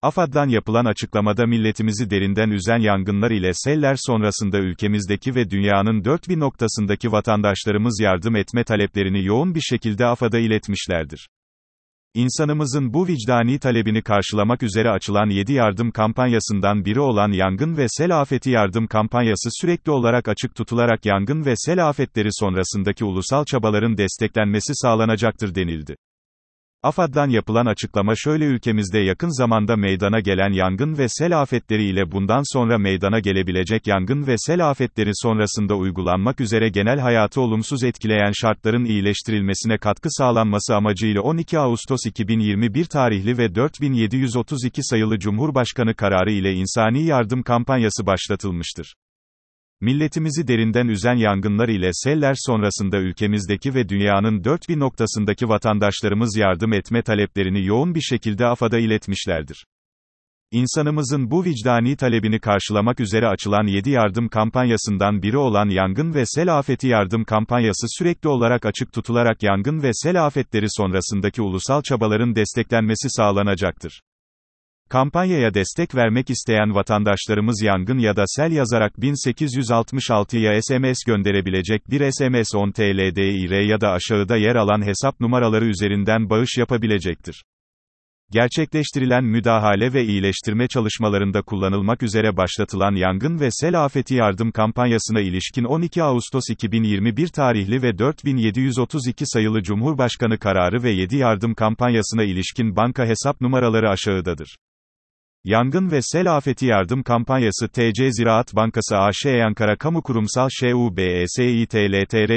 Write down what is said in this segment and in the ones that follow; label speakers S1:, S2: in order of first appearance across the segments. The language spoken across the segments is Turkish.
S1: AFAD'dan yapılan açıklamada milletimizi derinden üzen yangınlar ile seller sonrasında ülkemizdeki ve dünyanın dört bir noktasındaki vatandaşlarımız yardım etme taleplerini yoğun bir şekilde AFAD'a iletmişlerdir. İnsanımızın bu vicdani talebini karşılamak üzere açılan 7 yardım kampanyasından biri olan Yangın ve Sel Afeti Yardım Kampanyası sürekli olarak açık tutularak yangın ve sel afetleri sonrasındaki ulusal çabaların desteklenmesi sağlanacaktır denildi. AFAD'dan yapılan açıklama şöyle: ülkemizde yakın zamanda meydana gelen yangın ve sel afetleri ile bundan sonra meydana gelebilecek yangın ve sel afetleri sonrasında uygulanmak üzere genel hayatı olumsuz etkileyen şartların iyileştirilmesine katkı sağlanması amacıyla 12 Ağustos 2021 tarihli ve 4732 sayılı Cumhurbaşkanı kararı ile insani yardım kampanyası başlatılmıştır. Milletimizi derinden üzen yangınlar ile seller sonrasında ülkemizdeki ve dünyanın dört bir noktasındaki vatandaşlarımız yardım etme taleplerini yoğun bir şekilde AFAD'a iletmişlerdir. İnsanımızın bu vicdani talebini karşılamak üzere açılan 7 yardım kampanyasından biri olan Yangın ve Sel Afeti Yardım Kampanyası sürekli olarak açık tutularak yangın ve sel afetleri sonrasındaki ulusal çabaların desteklenmesi sağlanacaktır. Kampanyaya destek vermek isteyen vatandaşlarımız yangın ya da sel yazarak 1866'ya SMS gönderebilecek bir SMS 10 TL DİR ya da aşağıda yer alan hesap numaraları üzerinden bağış yapabilecektir. Gerçekleştirilen müdahale ve iyileştirme çalışmalarında kullanılmak üzere başlatılan Yangın ve Sel Afeti Yardım Kampanyasına ilişkin 12 Ağustos 2021 tarihli ve 4732 sayılı Cumhurbaşkanı kararı ve 7 yardım kampanyasına ilişkin banka hesap numaraları aşağıdadır. Yangın ve Sel Afeti Yardım Kampanyası TC Ziraat Bankası AŞ Ankara Kamu Kurumsal ŞUBESİ TLTR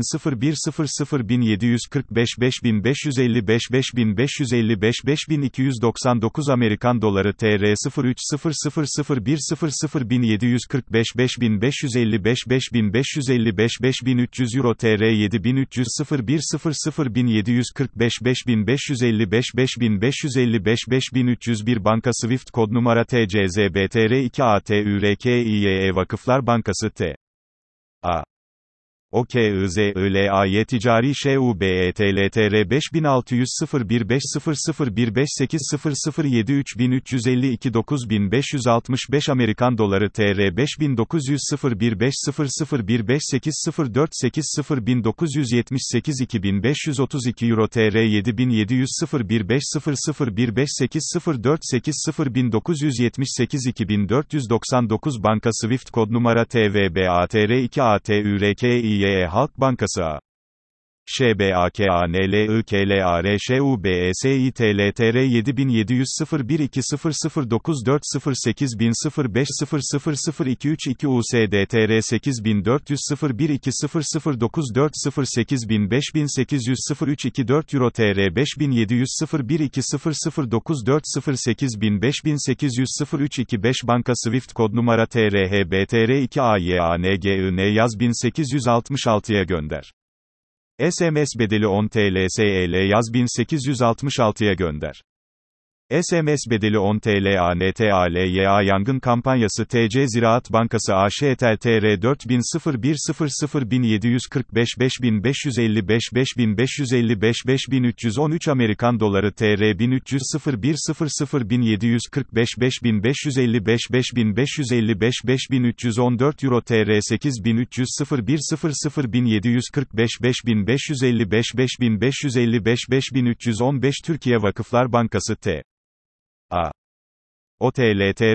S1: 30.000.1745 5555 5555 5299 Amerikan Doları TR 03.0001001745 5555 5555 5300 Euro TR 7300 01.001745 5555 5555 5301 Banka Swift kod numara TCZBTR2ATÜRKİYE Vakıflar Bankası T.A. OKİZILAY Ticari ŞUBETLTR 5600 015001580007 3352 9565 Amerikan Doları TR 5900 015001580480 1978 2532 Euro TR 7700 015001580480 1978 2499 Banka Swift kod numara TVBATR2ATÜRKİYE Halk Bankası A. ŞBAKANLIKLAR ŞUBESİ TLTR 7700 012004080050505232 USDTR 8400 012009408800 0324 Euro TR 5700 012009408800 0325 Banka Swift kod numara TRHBTR2AYANGIN yaz 1866'ya gönder. SMS bedeli 10 TL SEL yaz 1866'ya gönder. SMS bedeli 10 TL ANTALYA Yangın Kampanyası TC Ziraat Bankası AŞ TLTR 4000001745 5555 5555 5313 Amerikan Doları TR 1300 01001745 5555 5555 5314 Euro TR 8300 01001745 5555 5555 5315 Türkiye Vakıflar Bankası T.A. OTLTR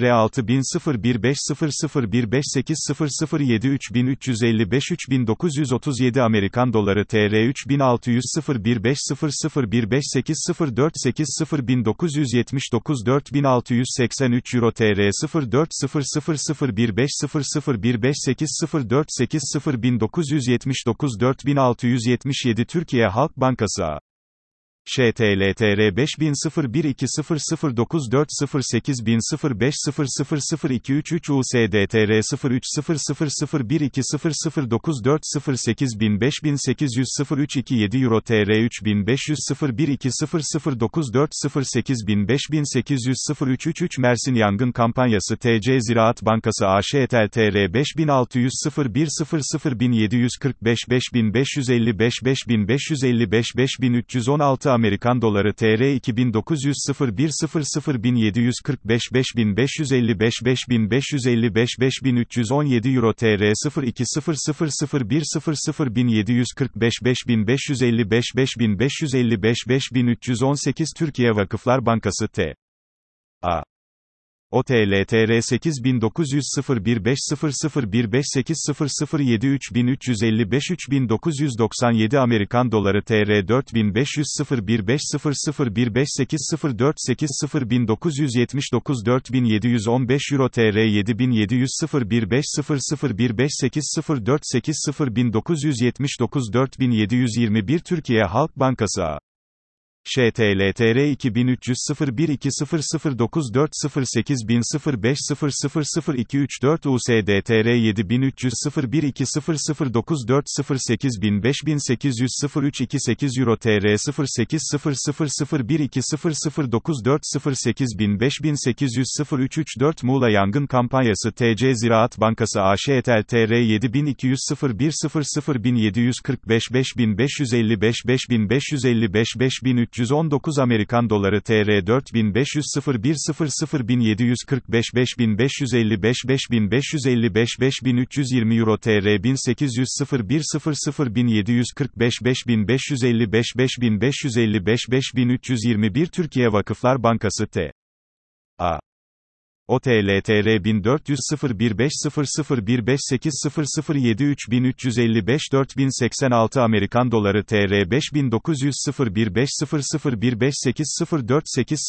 S1: 60015001580007 3355 3937 Amerikan Doları TR 3600 015001580480 1979 4683 Euro TR 0400015001580480 1979 4677 Türkiye Halk Bankası A. ŞTLTR 500120040800505333 USDTR 030012009408505800 Euro TR 3500 012009408800 0333 Mersin Yangın Kampanyası TC Ziraat Bankası AŞ TLTR 5600 01001745 5555 5555 5316 Amerikan Doları TR 2900 01 00 1745 5555 5555 5317 Euro TR 0200 100 1745 5555 5555 5318 Türkiye Vakıflar Bankası T.A. OTL-TR 8900 015 00 158 00 7355 3997 Amerikan Doları TR 4500 015 00 158 048 1979 4715 Euro TR 7700 015 00 158 048 1979 4721 Türkiye Halk Bankası A. ŞTL-TR 2300 0120 094 08000 05 000234 USD-TR 7300 0120 094 08000 5800 0328 Euro TR 0800 0120 094 08000 5800 0334 Muğla Yangın Kampanyası TC Ziraat Bankası AŞ TR 7200 0100 1745 5555 5555 5319 Amerikan Doları TR 4500 0100 1745 5555 5555 5320 Euro TR 1800 0100 1745 5555 5555 5321 Türkiye Vakıflar Bankası T.A. OTL-TR 1400 015 00 158 00 7355 4086 Amerikan Doları TR 5900 015 00 158 048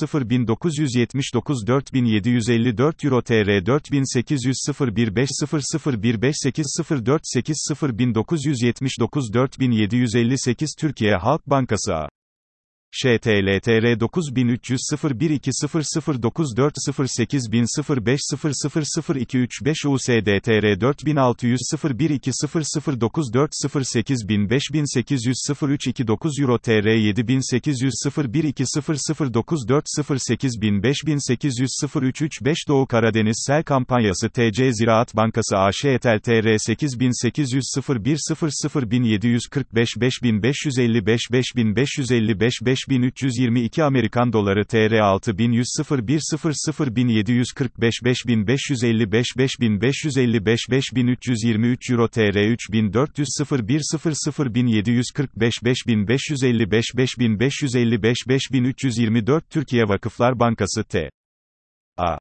S1: 1979 4754 Euro TR 4800 015 00 158 048 1979 4758 Türkiye Halk Bankası A. ŞTL-TR 9300 0120 094 08000 05 000235 USD-TR 4600 0120 094 08000 5800 0329 Euro TR 7800 0120 094 08000 5800 0335 Doğu Karadeniz Sel Kampanyası TC Ziraat Bankası AŞ TR 8800 0100 1745 5555 5555 5322 Amerikan Doları TR 6100 010 1745 5555 5555 5323 Euro TR 3400 010 1745 5555 5555 5324 Türkiye Vakıflar Bankası T.A.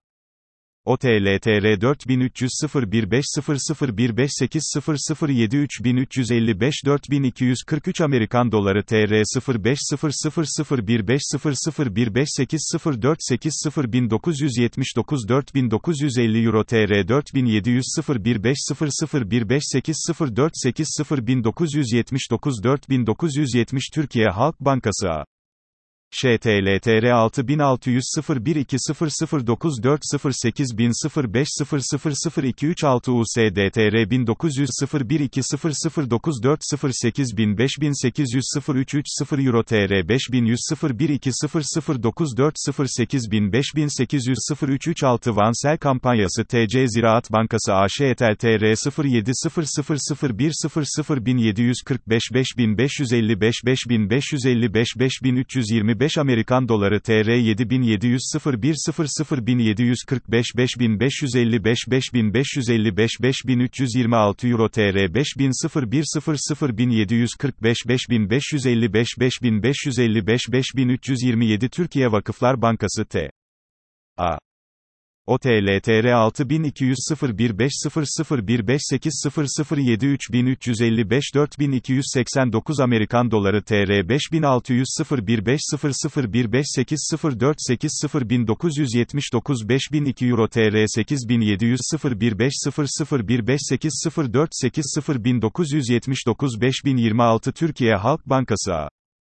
S1: OTL-TR 4300 015 00 158 00 7355 4243 Amerikan Doları TR 05 00 15 00 158 048 1979 4950 Euro TR 4700 015 00 158 048 1979 4970 Türkiye Halk Bankası A. ŞTL-TR 6600 0120 094 08000 05 000236 USD-TR 1900 0120 094 08000 5800 0330 Euro TR 5100 0120 094 08000 5800 0336 Vansel Kampanyası TC Ziraat Bankası AŞ TR 0700 100 1745 5555 5555 5325 Amerikan Doları TR 7700 0100 1745 5555 5555 5326 Euro TR 5000 0100 1745 5555 5555 5327 Türkiye Vakıflar Bankası T.A. OTL-TR 6200 015 00 158 00 73355 4289 Amerikan Doları TR 5600 015 00 158 048 1979 5002 Euro TR 8700 015 00 158 048 1979 5026 Türkiye Halk Bankası A.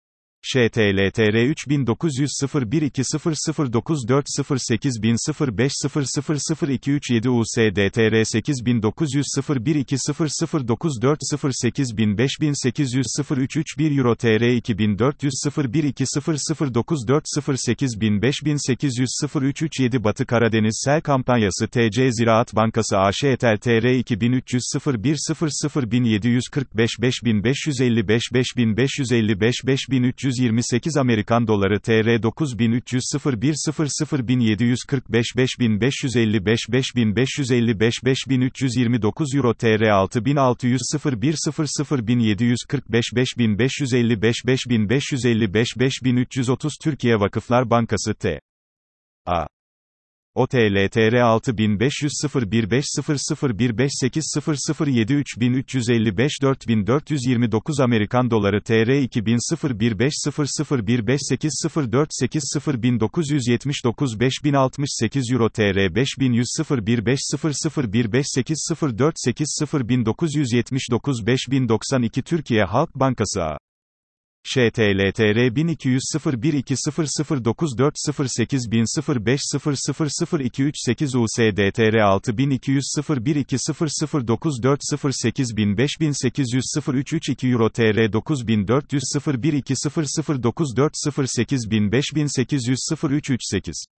S1: ŞTL-TR 3900 0120 094 08000 05 000237 USD-TR 8900 0120 094 08000 5800 0331 Euro TR 2400 0120 094 08000 5800 0337 Batı Karadeniz Sel Kampanyası TC Ziraat Bankası AŞ TR 2300 0100 1745 5555 5555 5300 1328 Amerikan doları TR 9300 01 00 1745 5555 5555 5329 Euro TR 6600 01 00 1745 5555 5555 5330 Türkiye Vakıflar Bankası T.A. OTL TR 6500 015 00 15 8007 3355 4429 Amerikan doları TR 2000 015 00 15 804 80 1979 5068 Euro TR 5100 015 00 15 804 80 1979 5092 Türkiye Halk Bankası A. ŞTL TR 1200 01 2009 08 05 00 238 USD TR 6200 01 2009 08 5800 0332 Euro TR 9400 01 2009 08 5800 0338